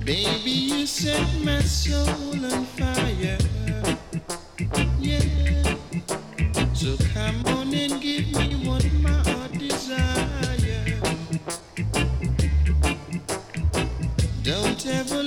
Baby, you set my soul on fire. Yeah. So come on and give me what my heart desire. Don't ever